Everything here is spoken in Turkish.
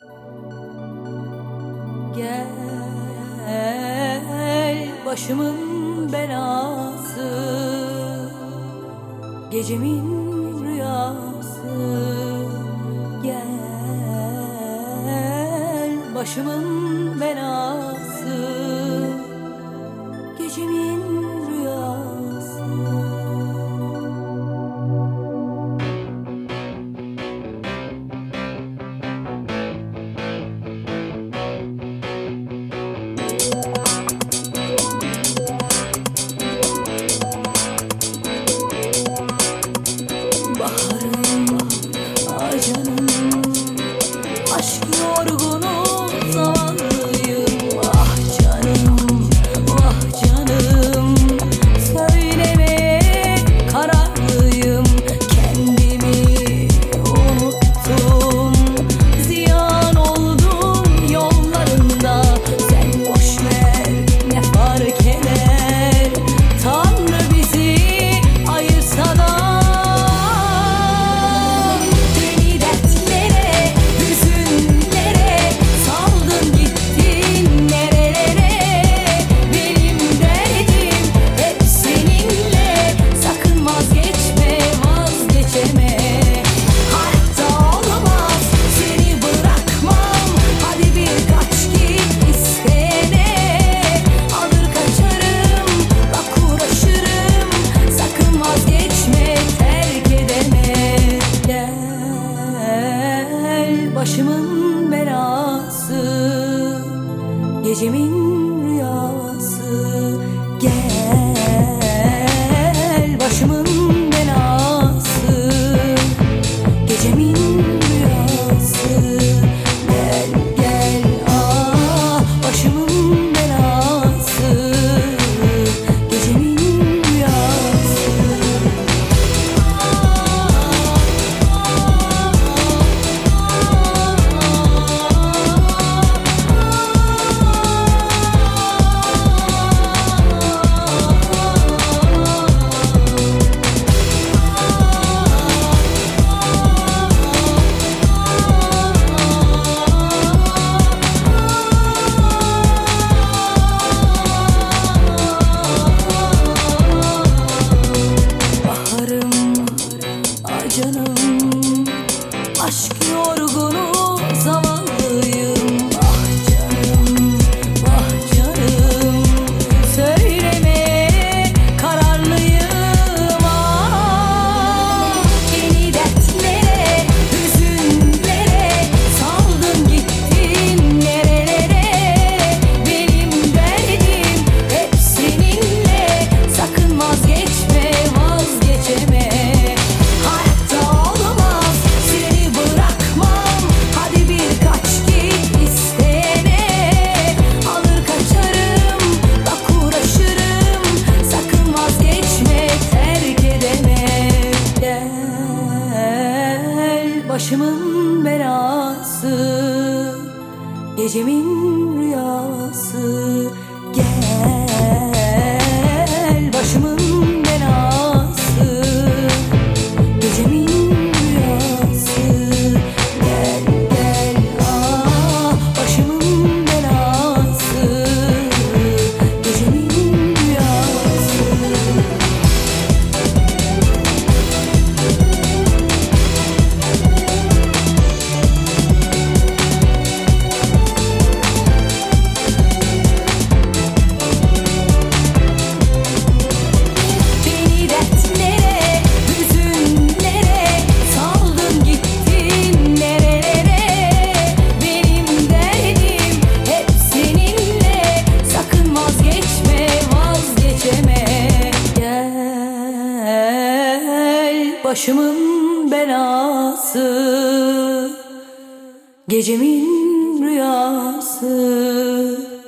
Gel başımın belası, gecemin rüyası. Gel başımın belası, gecemin rüyası. Baharım, ah canım, aşk yorgunu zavallıyım. Ah canım, ah canım, söylemeye kararlıyım. Kendimi unuttum, ziyan oldum yollarında. Sen boş ver, ne fark eder, Tanrı bizi ayırsa da. Başımın belası, gecemin rüyası. Gel başımın belası, gecemin rüyası. Gel gel ah başımın belası, gecemin rüyası. Canım, aşk yorgunu zavallıyım. Ah canım, ah canım, söylemeye kararlıyım. Ah, yeni dertlere, hüzünlere saldın gittin nerelere. Benim derdim hep seninle, sakın vazgeçme, vazgeçeme. Başımın belası, gecemin rüyası. Gel başımın belası, gecemin rüyası. Gel gel ah başımın belası, gecemin rüyası. Başımın belası, gecemin rüyası.